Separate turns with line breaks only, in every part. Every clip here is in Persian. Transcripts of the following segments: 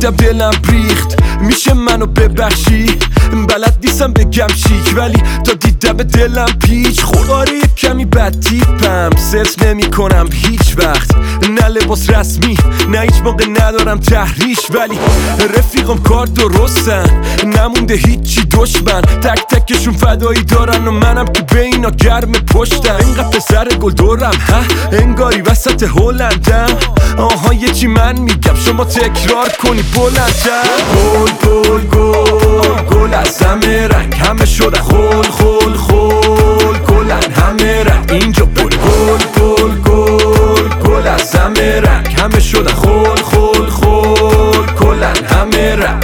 دیدم دلم ریخت، میشه منو ببخشی؟ بلد نیستم بگم چیک، ولی تا دیدم دلم پیچ خورد. آره یک کمی بد تیپم، صرف نمی کنم هیچ وقت، نه لباس رسمی نه هیچ موقع ندارم تحریش، ولی رفیقم کار درستن، نمونده هیچی دشمن، تک تکشون فدایی دارن و منم که به اینا گرم پشتم. اینقدر پسر گل دورم ها، انگاری وسط هلندم. آها یه چی من میگم شما تکرار کنی بلندتر. گل گل گل گل از همه رنگ، همه شدن خول خول خول، گلن همه رنگ اینجا پر. گل گل گل گل از همه رنگ، همه شدن خول خول خول، گلن همه رنگ.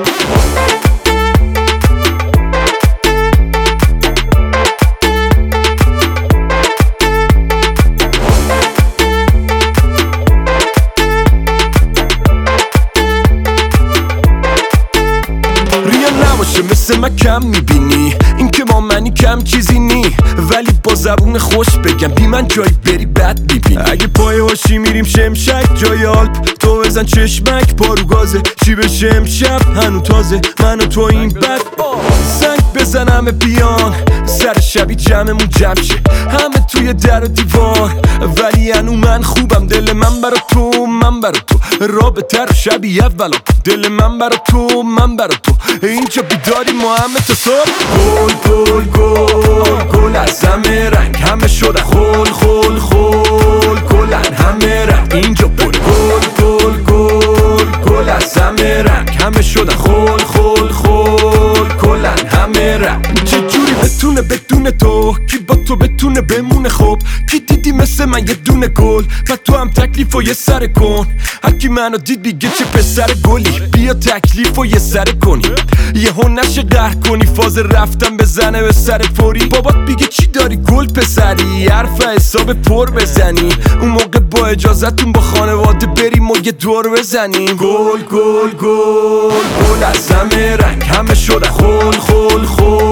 مثل من کم میبینی، این که ما منی کم چیزی نی، ولی با زبون خوش بگم بی من جایی بری بد میبینی. اگه پای هاشی میریم شمشک جای آلپ، تو بزن چشمک پارو گازه، چی بشه امشب هنو تازه من و تو این بد. زنگ بزنم بیان سر شبی جمعمون جمع شه، همه توی در و دیوار، ولی هنو من خوبم، دل من برا تو من برا تو، رابطه رو شبی اولا، دل من برا تو من برا تو، اینجا بیداری ما همه تا صبح. گل گل گل گل از همه رنگ، همه شدن خول خول خول، گلن همه رنگ اینجا پر. گل گل گل گل از همه رنگ، همه شدن خول خول خول، گلن همه رنگ. چجوری بتونه بدون تو، کی با تو بتونه بمونه؟ خب کی دیدی مثل من یه دونه گل؟ و تو هم تکلیف و یه سر کن، هرکی منو دید بیگه چه پسر گلی، بیا تکلیف و یه سر کنی، یه هون نشه قهر کنی، فاز رفتم بزنه به سر فوری، بابات بیگه چی داری گل پسری، حرف حساب پر بزنی، اون موقع با اجازتون با خانواده بریم و یه دور بزنیم. گل گل گل گل از همه رنگ، همه شدن خول خول خول،